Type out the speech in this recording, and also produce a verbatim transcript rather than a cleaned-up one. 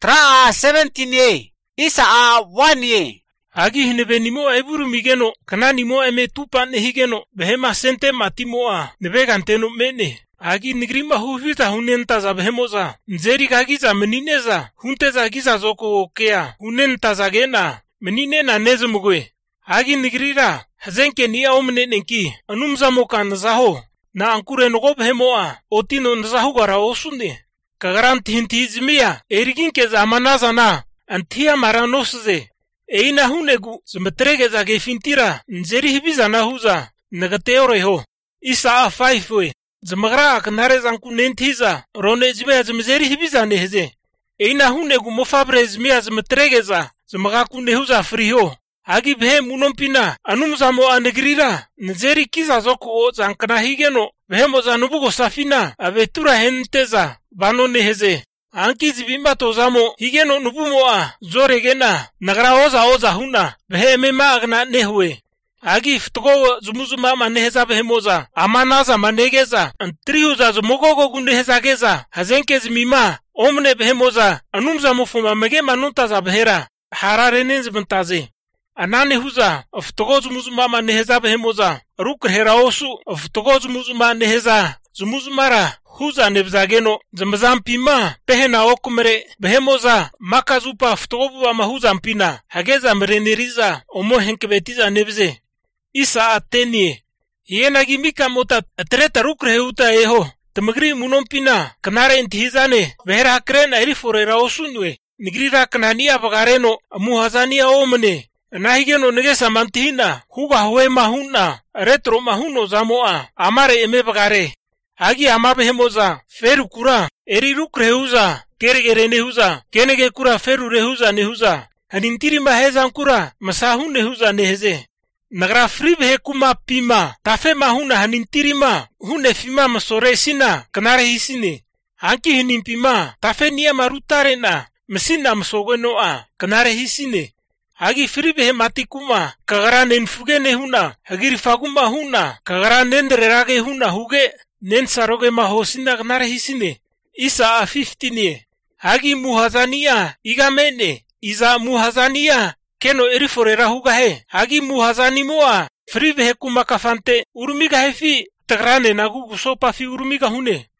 Tra seventeen ye. Isa a one ye. Agi hinebe nimo eburu migeno kana nimo eme tupa ne higeno behema sente matimoa nebe ganteno mene. Agi nigrima huhita hunenta za behemoza nzeri kagiza menineza hunteza giza zoko okea hunenta za gena menine na nezumugwe. Agi nigrira hazenke niya omne nenki anumza mokan zaho na ankure nogo behemoa otino nzahu gara osune kagaranti hintizimia eriginke za manaza na antia maranosze eina hunegu zmetrege za gefintira nzeri hibiza na huza nagateoreho isa a five we zmagra aknare zanku nentiza rone zibya zmzeri hibiza nehze eina hunegu mofabre zmia zmetrege za zmaga kunehuza friho. Agi behe munompina anumzamo anegrira nzeri kiza zoko zankana higeno behemo zanubugo safina abetura henteza bano neheze anki zibimba tozamo higeno nubumoa zoregena nagra oza oza huna behe mema agna nehwe. Agi ftogo zumuzuma maneheza behemoza amanaza manegeza antriuza zumugogo guneheza geza hazenke zimima omne behemoza anumzamo fuma mege manuntaza behera hararenen zbentaze anane huza aftogozu muzuma neheza behemoza rukrhera osu aftogozu muzuma neheza zumuzumara huza nebzageno zamzampima pehena okumre behemoza makazupa aftogobu mahuza mpina hageza mreneriza omo henkebetiza nebze isa atenie yena gimika mota atreta rukrheuta eho tmagri munompina kanare intihizane behera krena eriforera osunwe nigrira kanania bagareno muhazania omne nahigeno negesa mantihina huga huwe mahuna retro mahuno zamoa amare eme bagare. Agi amabe hemoza feru kura eri rukreuza geregere nehuza kenege kura feru rehuza nehuza hanintiri maheza kura masahu nehuza neheze nagra fribe hekuma pima tafe mahuna hanintiri ma hune fima masoresina kanare hisine anki hinimpima tafe niya marutare na mesina msogenoa kanare hisine. Agi fribe matikuma kagara nenfuge nehuna hagiri faguma huna kagara nendrerage huna huge nensaroge mahosina gnare hisine isa a fifteen ye. Agi muhazania igamene iza muhazania keno eriforera hugahe agi muhazani moa fribe kuma kafante urumiga hefi tagrane nagu sopa fi urumiga hune